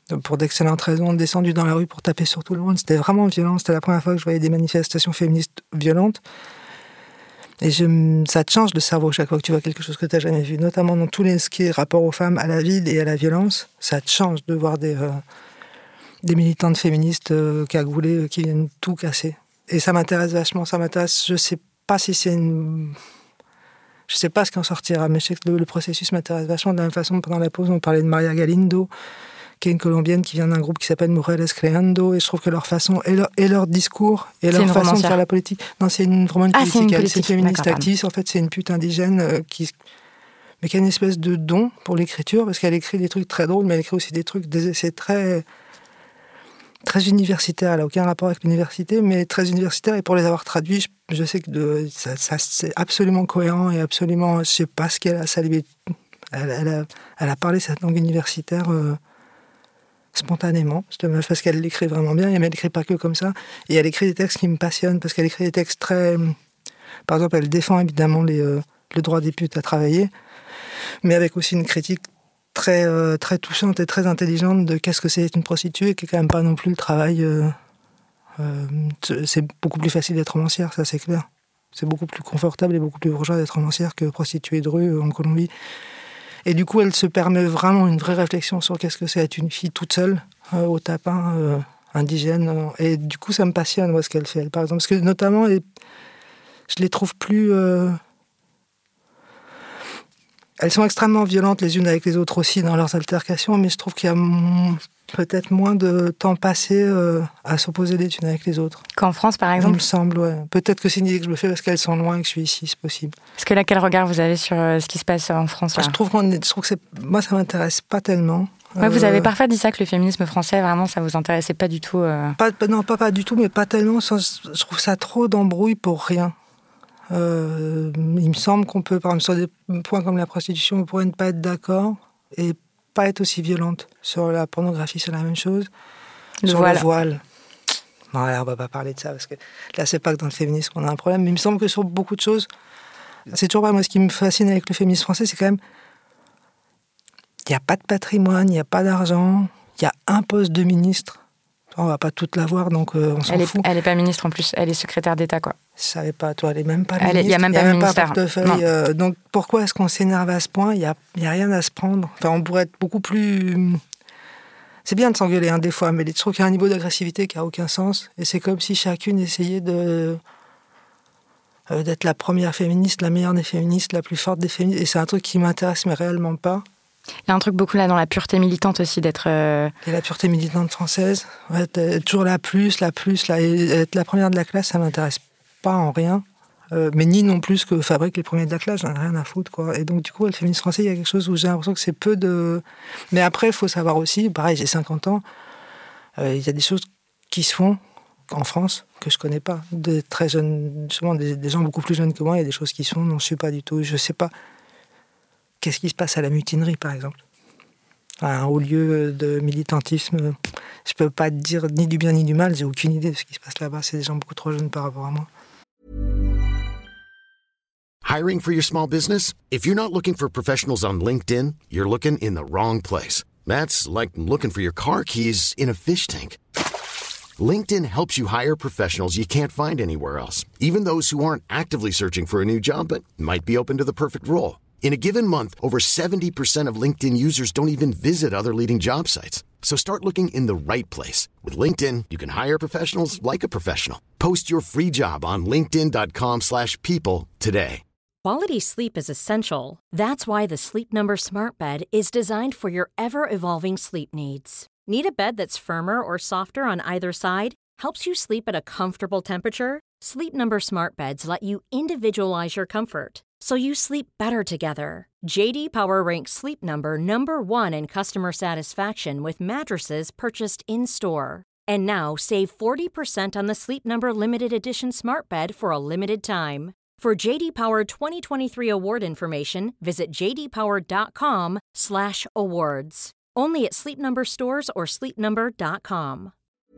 [SPEAKER 5] pour d'excellentes raisons, descendu dans la rue pour taper sur tout le monde. C'était vraiment violent. C'était la première fois que je voyais des manifestations féministes violentes. Et je, ça te change le cerveau chaque fois que tu vois quelque chose que tu n'as jamais vu, notamment dans tous les ce qui est rapport aux femmes, à la ville et à la violence. Ça te change de voir des, euh, des militantes féministes euh, cagoulées euh, qui viennent tout casser. Et ça m'intéresse vachement. Ça m'intéresse. Je ne sais pas si c'est une... Je ne sais pas ce qu'en sortira, mais je sais que le, le processus m'intéresse vachement. De la même façon, pendant la pause, on parlait de Maria Galindo, qui est une Colombienne qui vient d'un groupe qui s'appelle Mujeres Creando, et je trouve que leur façon, et leur, et leur discours, et leur façon de faire la politique... Non, c'est une vraiment une
[SPEAKER 4] ah,
[SPEAKER 5] politique,
[SPEAKER 4] c'est une,
[SPEAKER 5] elle,
[SPEAKER 4] politique.
[SPEAKER 5] C'est une féministe activiste, en fait, c'est une pute indigène euh, qui... mais qui a une espèce de don pour l'écriture, parce qu'elle écrit des trucs très drôles, mais elle écrit aussi des trucs, des essais très... très universitaire, elle n'a aucun rapport avec l'université, mais très universitaire, et pour les avoir traduits, je, je sais que de, ça, ça, c'est absolument cohérent, et absolument, je ne sais pas ce qu'elle a salué. Elle, elle, a, elle a parlé cette langue universitaire euh, spontanément, parce qu'elle l'écrit vraiment bien, mais elle n'écrit pas que comme ça, et elle écrit des textes qui me passionnent, parce qu'elle écrit des textes très... Par exemple, elle défend évidemment les, euh, le droit des putes à travailler, mais avec aussi une critique très, euh, très touchante et très intelligente de qu'est-ce que c'est une prostituée, qui est quand même pas non plus le travail... Euh, euh, c'est beaucoup plus facile d'être romancière, ça c'est clair. C'est beaucoup plus confortable et beaucoup plus bourgeois d'être romancière que prostituée de rue en Colombie. Et du coup, elle se permet vraiment une vraie réflexion sur qu'est-ce que c'est être une fille toute seule, euh, au tapin, euh, indigène. Euh, et du coup, ça me passionne, moi, ce qu'elle fait, elle, par exemple. Parce que notamment, elle, je les trouve plus... Euh, elles sont extrêmement violentes les unes avec les autres aussi dans leurs altercations, mais je trouve qu'il y a m- peut-être moins de temps passé euh, à s'opposer les unes avec les autres.
[SPEAKER 4] Qu'en France, par exemple ?
[SPEAKER 5] Il me semble, ouais. Peut-être que c'est une idée que je me fais parce qu'elles sont loin et que je suis ici, c'est possible.
[SPEAKER 4] Parce que là, quel regard vous avez sur euh, ce qui se passe en France là ?
[SPEAKER 5] Je trouve qu'on est, je trouve que c'est, moi, ça m'intéresse pas tellement.
[SPEAKER 4] Ouais,
[SPEAKER 5] euh,
[SPEAKER 4] vous avez parfois dit ça, que le féminisme français, vraiment, ça vous intéressait pas du tout. Euh...
[SPEAKER 5] Pas, non, pas, pas du tout, mais pas tellement. Je trouve ça trop d'embrouille pour rien. Euh, il me semble qu'on peut, par exemple, sur des points comme la prostitution, on pourrait ne pas être d'accord et pas être aussi violente. Sur la pornographie, c'est la même chose.
[SPEAKER 4] Le
[SPEAKER 5] sur
[SPEAKER 4] voile.
[SPEAKER 5] le voile. Non, là, on va pas parler de ça, parce que là, c'est pas que dans le féminisme qu'on a un problème, mais il me semble que sur beaucoup de choses, c'est toujours pas, moi, ce qui me fascine avec le féminisme français, c'est quand même, il n'y a pas de patrimoine, il n'y a pas d'argent, il y a un poste de ministre. On va pas toute l'avoir, donc euh, on s'en
[SPEAKER 4] elle est,
[SPEAKER 5] fout.
[SPEAKER 4] Elle n'est pas ministre en plus, elle est secrétaire d'État, quoi.
[SPEAKER 5] Je savais pas, toi, elle est même pas
[SPEAKER 4] elle
[SPEAKER 5] ministre.
[SPEAKER 4] Il n'y a même pas
[SPEAKER 5] de
[SPEAKER 4] ministère.
[SPEAKER 5] portefeuille. Euh, donc pourquoi est-ce qu'on s'énerve à ce point ? Il n'y a, y a rien à se prendre. Enfin, on pourrait être beaucoup plus... C'est bien de s'engueuler hein, des fois, mais je trouve qu'il y a un niveau d'agressivité qui n'a aucun sens. Et c'est comme si chacune essayait de... Euh, d'être la première féministe, la meilleure des féministes, la plus forte des féministes. Et c'est un truc qui m'intéresse, mais réellement pas.
[SPEAKER 4] Il y a un truc beaucoup là dans la pureté militante aussi, d'être... Euh...
[SPEAKER 5] Et la pureté militante française, ouais, être toujours la plus, la plus, la, être la première de la classe, ça m'intéresse pas en rien. Euh, mais ni non plus que fabrique les premiers de la classe, j'en ai rien à foutre, quoi. Et donc, du coup, le féminisme français, il y a quelque chose où j'ai l'impression que c'est peu de... Mais après, il faut savoir aussi, pareil, j'ai cinquante ans, euh, il y a des choses qui se font en France que je connais pas. Des très jeunes, justement, des, des gens beaucoup plus jeunes que moi, il y a des choses qui se font dont je suis pas du tout. Je sais pas. Qu'est-ce qui se passe à la mutinerie, par exemple ? Un haut lieu de militantisme, je peux pas te dire ni du bien ni du mal, j'ai aucune idée de ce qui se passe là-bas. C'est des gens beaucoup trop jeunes par rapport à moi.
[SPEAKER 6] Hiring for your small business? If you're not looking for professionals on LinkedIn, you're looking in the wrong place. That's like looking for your car keys in a fish tank. LinkedIn helps you hire professionals you can't find anywhere else, even those who aren't actively searching for a new job but might be open to the perfect role. In a given month, over seventy percent of LinkedIn users don't even visit other leading job sites. So start looking in the right place. With LinkedIn, you can hire professionals like a professional. Post your free job on linkedin.com slash people today.
[SPEAKER 7] Quality sleep is essential. That's why the Sleep Number Smart Bed is designed for your ever-evolving sleep needs. Need a bed that's firmer or softer on either side? Helps you sleep at a comfortable temperature? Sleep Number Smart Beds let you individualize your comfort, so you sleep better together. J D Power ranks Sleep Number number one in customer satisfaction with mattresses purchased in-store. And now, save forty percent on the Sleep Number Limited Edition Smart Bed for a limited time. For J D Power twenty twenty-three award information, visit jdpower.com slash awards. Only at Sleep Number stores or sleep number dot com.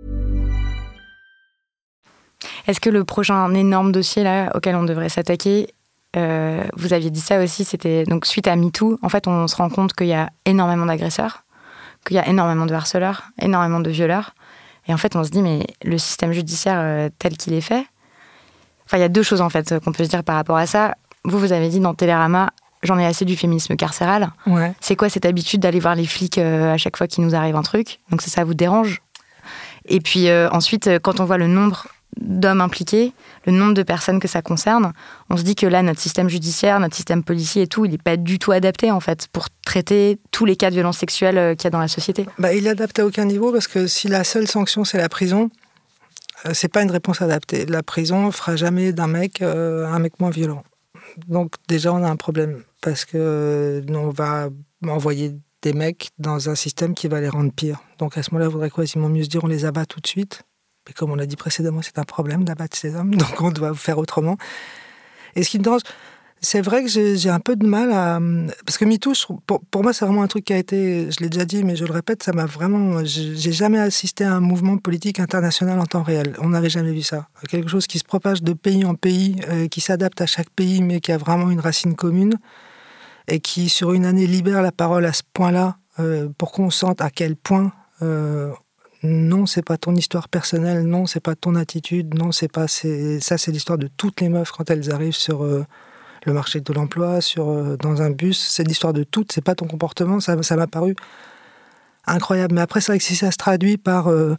[SPEAKER 4] Est-ce que le prochain énorme dossier là, auquel on devrait s'attaquer, euh, vous aviez dit ça aussi, c'était donc suite à MeToo, en fait on se rend compte qu'il y a énormément d'agresseurs, qu'il y a énormément de harceleurs, énormément de violeurs. Et en fait, on se dit, mais le système judiciaire euh, tel qu'il est fait... Enfin, il y a deux choses, en fait, qu'on peut se dire par rapport à ça. Vous, vous avez dit dans Télérama, j'en ai assez du féminisme carcéral.
[SPEAKER 5] Ouais.
[SPEAKER 4] C'est quoi cette habitude d'aller voir les flics euh, à chaque fois qu'il nous arrive un truc? Donc ça, ça vous dérange? Et puis euh, ensuite, quand on voit le nombre d'hommes impliqués, le nombre de personnes que ça concerne, on se dit que là, notre système judiciaire, notre système policier et tout, il n'est pas du tout adapté, en fait, pour traiter tous les cas de violences sexuelles qu'il y a dans la société.
[SPEAKER 5] Bah, il est adapté à aucun niveau, parce que si la seule sanction, c'est la prison, euh, c'est pas une réponse adaptée. La prison ne fera jamais d'un mec euh, un mec moins violent. Donc déjà, on a un problème, parce que euh, on va envoyer des mecs dans un système qui va les rendre pires. Donc à ce moment-là, il faudrait quasiment mieux se dire on les abat tout de suite. Mais comme on l'a dit précédemment, c'est un problème d'abattre ces hommes, donc on doit faire autrement. Et ce qui me dérange, c'est vrai que j'ai, j'ai un peu de mal à... Parce que MeToo, pour, pour moi, c'est vraiment un truc qui a été... Je l'ai déjà dit, mais je le répète, ça m'a vraiment... J'ai jamais assisté à un mouvement politique international en temps réel. On n'avait jamais vu ça. Quelque chose qui se propage de pays en pays, euh, qui s'adapte à chaque pays, mais qui a vraiment une racine commune, et qui, sur une année, libère la parole à ce point-là, euh, pour qu'on sente à quel point... Euh, non, c'est pas ton histoire personnelle, non, c'est pas ton attitude, non, c'est pas... C'est, ça, c'est l'histoire de toutes les meufs quand elles arrivent sur... Euh, le marché de l'emploi, sur, euh, dans un bus, c'est l'histoire de toutes, c'est pas ton comportement, ça, ça m'a paru incroyable. Mais après, c'est vrai que si ça se traduit par euh,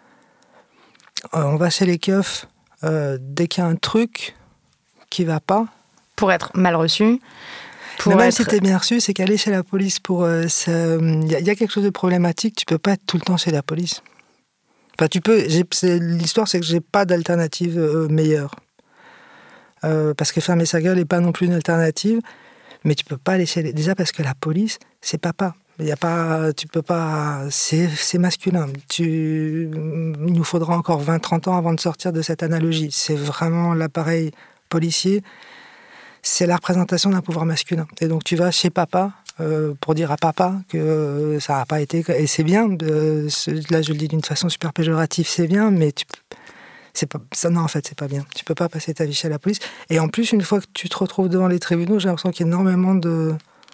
[SPEAKER 5] euh, on va chez les keufs euh, dès qu'il y a un truc qui va pas.
[SPEAKER 4] Pour être mal reçu.
[SPEAKER 5] Mais même
[SPEAKER 4] être...
[SPEAKER 5] si t'es bien reçu, c'est qu'aller chez la police pour... Il euh, y, y a quelque chose de problématique, tu peux pas être tout le temps chez la police. Enfin, tu peux... J'ai, c'est, l'histoire, c'est que j'ai pas d'alternative euh, meilleure. Euh, parce que fermer sa gueule n'est pas non plus une alternative, mais tu peux pas aller chez les... Déjà parce que la police, c'est papa. Il y a pas, tu peux pas... C'est, c'est masculin. Tu, il nous faudra encore vingt trente ans avant de sortir de cette analogie. C'est vraiment l'appareil policier, c'est la représentation d'un pouvoir masculin. Et donc tu vas chez papa euh, pour dire à papa que euh, ça n'a pas été... Et c'est bien, euh, là je le dis d'une façon super péjorative, c'est bien, mais tu C'est pas, ça, non, en fait, c'est pas bien. Tu peux pas passer ta vie chez la police. Et en plus, une fois que tu te retrouves devant les tribunaux, j'ai l'impression qu'il y a énormément de,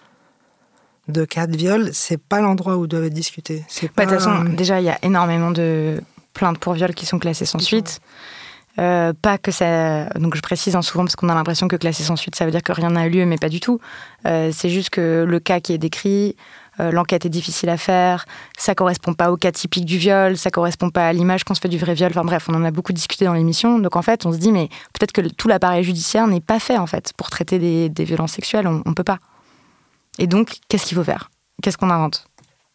[SPEAKER 5] de cas de viol. C'est pas l'endroit où doivent être discutés. De
[SPEAKER 4] bah, toute façon, déjà, il y a énormément de plaintes pour viol qui sont classées sans suite. Euh, pas que ça... Donc, je précise hein, souvent parce qu'on a l'impression que classé sans suite, ça veut dire que rien n'a eu lieu, mais pas du tout. Euh, c'est juste que le cas qui est décrit... Euh, l'enquête est difficile à faire, ça correspond pas au cas typique du viol, ça correspond pas à l'image qu'on se fait du vrai viol. Enfin bref, on en a beaucoup discuté dans l'émission. Donc en fait, on se dit, mais peut-être que tout l'appareil judiciaire n'est pas fait en fait pour traiter des, des violences sexuelles. On, on peut pas. Et donc, qu'est-ce qu'il faut faire? Qu'est-ce qu'on invente?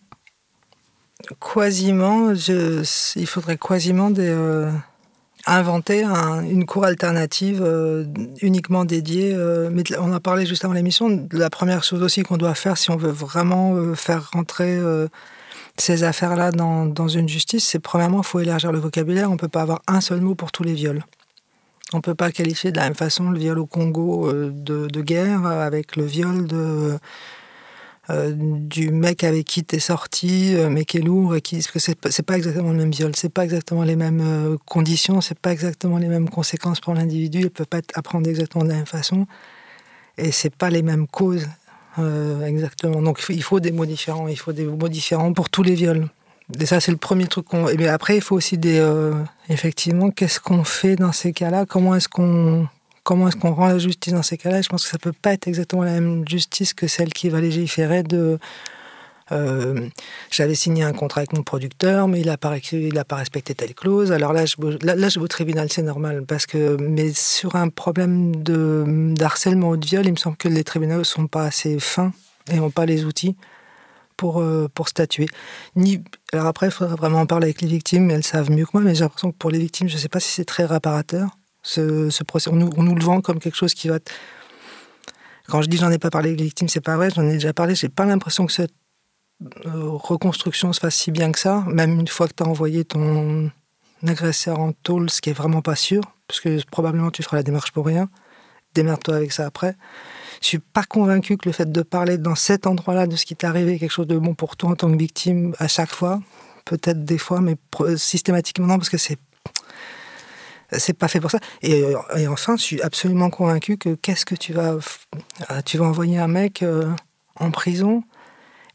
[SPEAKER 5] Quasiment, je, il faudrait quasiment des, euh, inventer un, une cour alternative euh, uniquement dédiée. Euh, mais on a parlé juste avant l'émission. La première chose aussi qu'on doit faire si on veut vraiment euh, faire rentrer euh, ces affaires-là dans, dans une justice, c'est premièrement, il faut élargir le vocabulaire. On ne peut pas avoir un seul mot pour tous les viols. On ne peut pas qualifier de la même façon le viol au Congo euh, de, de guerre avec le viol de... Euh, du mec avec qui t'es sorti, euh, mais qui est lourd, et qui, parce que c'est, c'est pas exactement le même viol, c'est pas exactement les mêmes euh, conditions, c'est pas exactement les mêmes conséquences pour l'individu, il peut pas apprendre exactement de la même façon, et c'est pas les mêmes causes euh, exactement. Donc il faut, il faut des mots différents, il faut des mots différents pour tous les viols. Et ça, c'est le premier truc qu'on... Et bien après, il faut aussi des... Euh, effectivement, qu'est-ce qu'on fait dans ces cas-là? Comment est-ce qu'on... Comment est-ce qu'on rend la justice dans ces cas-là? Je pense que ça ne peut pas être exactement la même justice que celle qui va légiférer de... Euh, j'avais signé un contrat avec mon producteur, mais il n'a pas, pas respecté telle clause. Alors là je, là, là, je vais au tribunal, c'est normal. Parce que, mais sur un problème de, d'harcèlement ou de viol, il me semble que les tribunaux ne sont pas assez fins et n'ont pas les outils pour, euh, pour statuer. Ni, alors après, il faudra vraiment en parler avec les victimes, mais elles savent mieux que moi. Mais j'ai l'impression que pour les victimes, je ne sais pas si c'est très réparateur. Ce, ce procès, on nous, on nous le vend comme quelque chose qui va... T... Quand je dis j'en ai pas parlé avec les victimes, c'est pas vrai, j'en ai déjà parlé, j'ai pas l'impression que cette euh, reconstruction se fasse si bien que ça, même une fois que tu as envoyé ton agresseur en tôle, ce qui est vraiment pas sûr, parce que probablement tu feras la démarche pour rien, démerde-toi avec ça après. Je suis pas convaincu que le fait de parler dans cet endroit-là de ce qui t'est arrivé, quelque chose de bon pour toi en tant que victime à chaque fois, peut-être des fois, mais systématiquement non, parce que c'est c'est pas fait pour ça. Et, et enfin, je suis absolument convaincu que qu'est-ce que tu vas... Tu vas envoyer un mec euh, en prison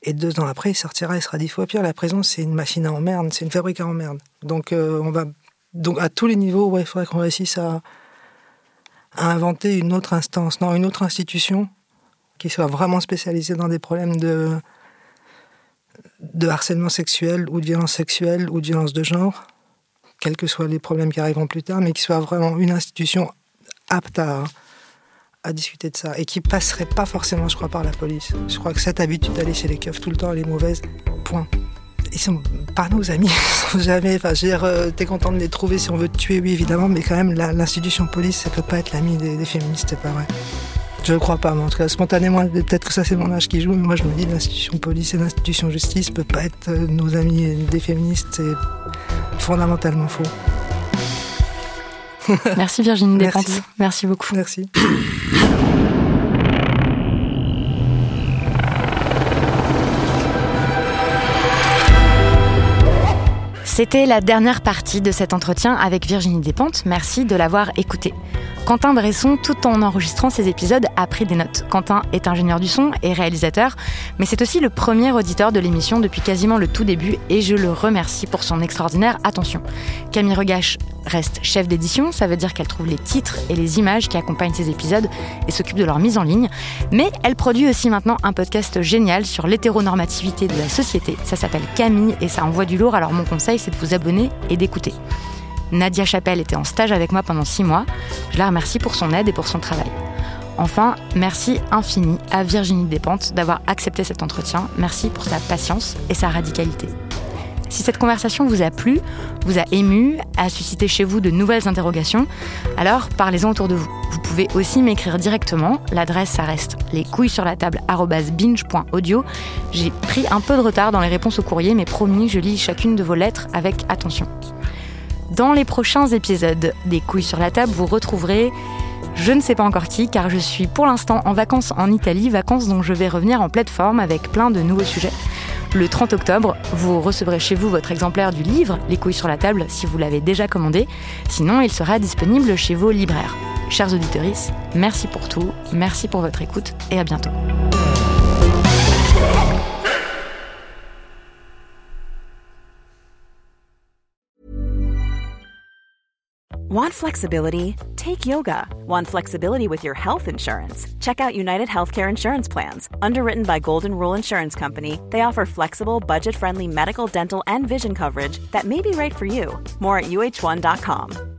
[SPEAKER 5] Et deux ans après, il sortira, il sera dix fois pire. La prison, c'est une machine à emmerde, c'est une fabrique à emmerde. Donc, euh, on va, donc à tous les niveaux, ouais, il faudrait qu'on réussisse à, à inventer une autre instance, non, une autre institution qui soit vraiment spécialisée dans des problèmes de, de harcèlement sexuel ou de violence sexuelle ou de violence de genre, quels que soient les problèmes qui arriveront plus tard, mais qui soit vraiment une institution apte à, à discuter de ça et qui passerait pas forcément, je crois, par la police. Je crois que cette habitude d'aller chez les keufs tout le temps, elle est mauvaise. Point. Ils sont pas nos amis, ils sont jamais. Enfin, je veux dire, euh, t'es content de les trouver si on veut te tuer, oui, évidemment, mais quand même, la, l'institution police, ça peut pas être l'ami des, des féministes, c'est pas vrai. Je ne crois pas, mais en tout cas, spontanément, peut-être que ça, c'est mon âge qui joue, mais moi, je me dis, l'institution police et l'institution justice peut pas être euh, nos amis des féministes, c'est fondamentalement faux.
[SPEAKER 4] Merci Virginie Despentes.
[SPEAKER 5] Merci.
[SPEAKER 4] Merci beaucoup.
[SPEAKER 5] Merci.
[SPEAKER 4] C'était la dernière partie de cet entretien avec Virginie Despentes. Merci de l'avoir écouté. Quentin Bresson, tout en enregistrant ces épisodes, a pris des notes. Quentin est ingénieur du son et réalisateur, mais c'est aussi le premier auditeur de l'émission depuis quasiment le tout début et je le remercie pour son extraordinaire attention. Camille Regache reste chef d'édition, ça veut dire qu'elle trouve les titres et les images qui accompagnent ces épisodes et s'occupe de leur mise en ligne, mais elle produit aussi maintenant un podcast génial sur l'hétéronormativité de la société. Ça s'appelle Camille et ça envoie du lourd, alors mon conseil c'est de vous abonner et d'écouter. Nadia Chappelle était en stage avec moi pendant six mois. Je la remercie pour son aide et pour son travail. Enfin, merci infini à Virginie Despentes d'avoir accepté cet entretien. Merci pour sa patience et sa radicalité. Si cette conversation vous a plu, vous a ému, a suscité chez vous de nouvelles interrogations, alors parlez-en autour de vous. Vous pouvez aussi m'écrire directement. L'adresse, ça reste lescouillessurlatable arobase binge point audio. J'ai pris un peu de retard dans les réponses au courrier, mais promis, je lis chacune de vos lettres avec attention. Dans les prochains épisodes des Couilles sur la table, vous retrouverez je ne sais pas encore qui, car je suis pour l'instant en vacances en Italie, vacances dont je vais revenir en pleine forme avec plein de nouveaux sujets. Le trente octobre, vous recevrez chez vous votre exemplaire du livre Les Couilles sur la table si vous l'avez déjà commandé. Sinon, il sera disponible chez vos libraires. Chers auditeurs, merci pour tout, merci pour votre écoute et à bientôt.
[SPEAKER 8] Want flexibility? Take yoga. Want flexibility with your health insurance? Check out United Healthcare Insurance Plans. Underwritten by Golden Rule Insurance Company, they offer flexible, budget-friendly medical, dental, and vision coverage that may be right for you. More at U H one dot com.